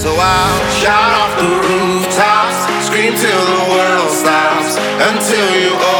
So I'll shout off the rooftops, scream till the world stops, until you